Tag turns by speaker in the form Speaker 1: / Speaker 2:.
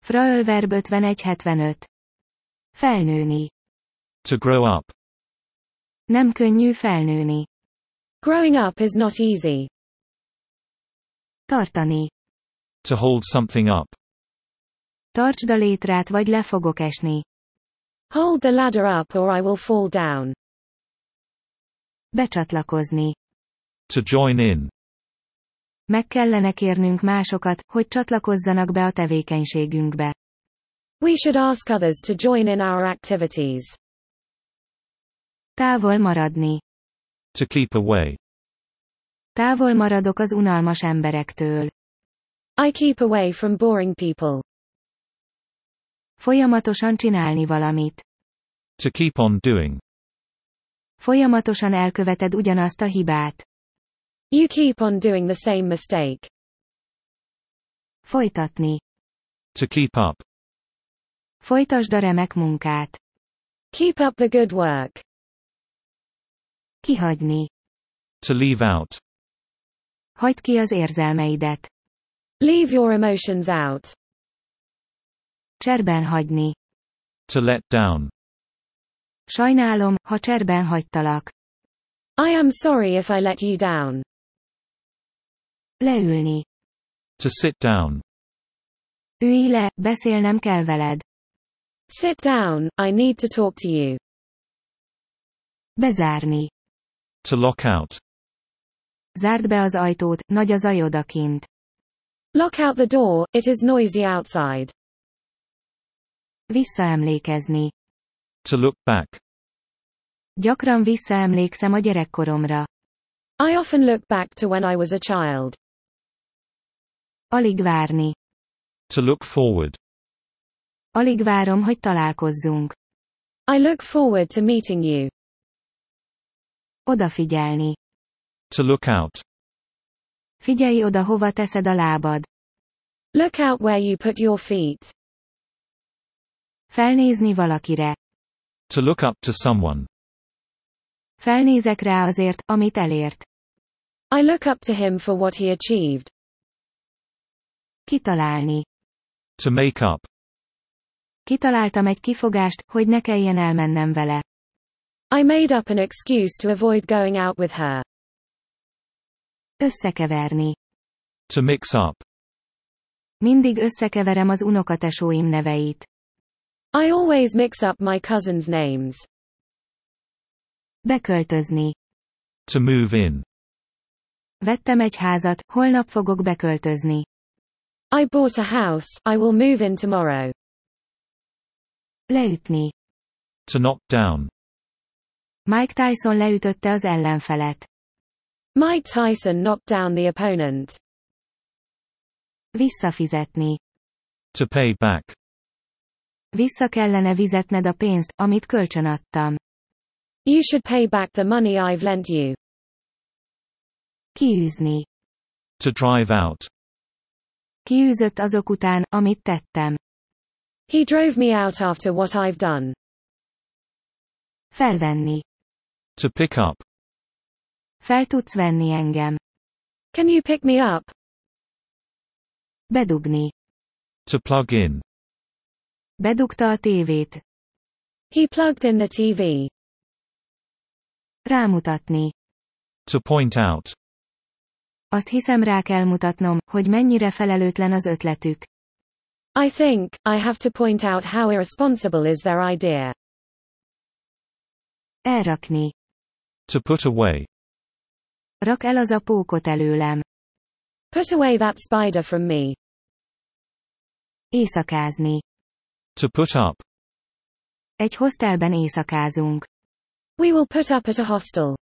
Speaker 1: Fraölverb 51-75. Felnőni.
Speaker 2: To grow up.
Speaker 1: Nem könnyű felnőni.
Speaker 3: Growing up is not easy.
Speaker 1: Tartani.
Speaker 2: To hold something up.
Speaker 1: Tartsd a létrát, vagy le fogok esni.
Speaker 3: Hold the ladder up or I will fall down.
Speaker 1: Becsatlakozni.
Speaker 2: To join in.
Speaker 1: Meg kellene kérnünk másokat, hogy csatlakozzanak be a tevékenységünkbe.
Speaker 3: We should ask others to join in our activities.
Speaker 1: Távol maradni.
Speaker 2: To keep away.
Speaker 1: Távol maradok az unalmas emberektől.
Speaker 3: I keep away from boring people.
Speaker 1: Folyamatosan csinálni valamit.
Speaker 2: To keep on doing.
Speaker 1: Folyamatosan elköveted ugyanazt a hibát.
Speaker 3: You keep on doing the same mistake.
Speaker 1: Folytatni.
Speaker 2: To keep up.
Speaker 1: Folytasd a remek munkát.
Speaker 3: Keep up the good work.
Speaker 1: Kihagyni.
Speaker 2: To leave out.
Speaker 1: Hagyd ki az érzelmeidet.
Speaker 3: Leave your emotions out.
Speaker 1: Cserben hagyni.
Speaker 2: To let down.
Speaker 1: Sajnálom, ha cserben hagytalak.
Speaker 3: I am sorry if I let you down.
Speaker 1: Leülni.
Speaker 2: To sit down.
Speaker 1: Ülj le, beszélnem kell veled.
Speaker 3: Sit down, I need to talk to you.
Speaker 1: Bezárni.
Speaker 2: To lock out.
Speaker 1: Zárd be az ajtót, nagy a zaj odakint.
Speaker 3: Lock out the door, it is noisy outside.
Speaker 1: Visszaemlékezni.
Speaker 2: To look back.
Speaker 1: Gyakran visszaemlékszem a gyerekkoromra.
Speaker 3: I often look back to when I was a child.
Speaker 1: Alig várni.
Speaker 2: To look forward.
Speaker 1: Alig várom, hogy találkozzunk.
Speaker 3: I look forward to meeting you.
Speaker 1: Odafigyelni.
Speaker 2: To look out.
Speaker 1: Figyelj oda, hova teszed a lábad.
Speaker 3: Look out where you put your feet.
Speaker 1: Felnézni valakire.
Speaker 2: To look up to someone.
Speaker 1: Felnézek rá azért, amit elért.
Speaker 3: I look up to him for what he achieved.
Speaker 1: Kitalálni.
Speaker 2: To make up.
Speaker 1: Kitaláltam egy kifogást, hogy ne kelljen elmennem vele.
Speaker 3: I made up an excuse to avoid going out with her.
Speaker 1: Összekeverni.
Speaker 2: To mix up.
Speaker 1: Mindig összekeverem az unokatesóim neveit.
Speaker 3: I always mix up my cousins' names.
Speaker 1: Beköltözni.
Speaker 2: To move in.
Speaker 1: Vettem egy házat, holnap fogok beköltözni.
Speaker 3: I bought a house, I will move in tomorrow.
Speaker 1: Leütni.
Speaker 2: To knock down.
Speaker 1: Mike Tyson leütötte az ellenfelet.
Speaker 3: Mike Tyson knocked down the opponent.
Speaker 1: Visszafizetni.
Speaker 2: To pay back.
Speaker 1: Vissza kellene fizetned a pénzt, amit kölcsönadtam.
Speaker 3: You should pay back the money I've lent you.
Speaker 1: Kiűzni.
Speaker 2: To drive out.
Speaker 1: Kiűzött azok után, amit tettem.
Speaker 3: He drove me out after what I've done.
Speaker 1: Felvenni.
Speaker 2: To pick up.
Speaker 1: Fel tudsz venni engem.
Speaker 3: Can you pick me up?
Speaker 1: Bedugni.
Speaker 2: To plug in.
Speaker 1: Bedugta a tévét.
Speaker 3: He plugged in the TV.
Speaker 1: Rámutatni.
Speaker 2: To point out.
Speaker 1: Azt hiszem, rá kell mutatnom, hogy mennyire felelőtlen az ötletük.
Speaker 3: I think, I have to point out how irresponsible is their idea.
Speaker 1: Elrakni.
Speaker 2: To put away.
Speaker 1: Rak el az a pókot előlem.
Speaker 3: Put away that spider from me.
Speaker 1: Éjszakázni.
Speaker 2: To put up.
Speaker 1: Egy hostelben éjszakázunk.
Speaker 3: We will put up at a hostel.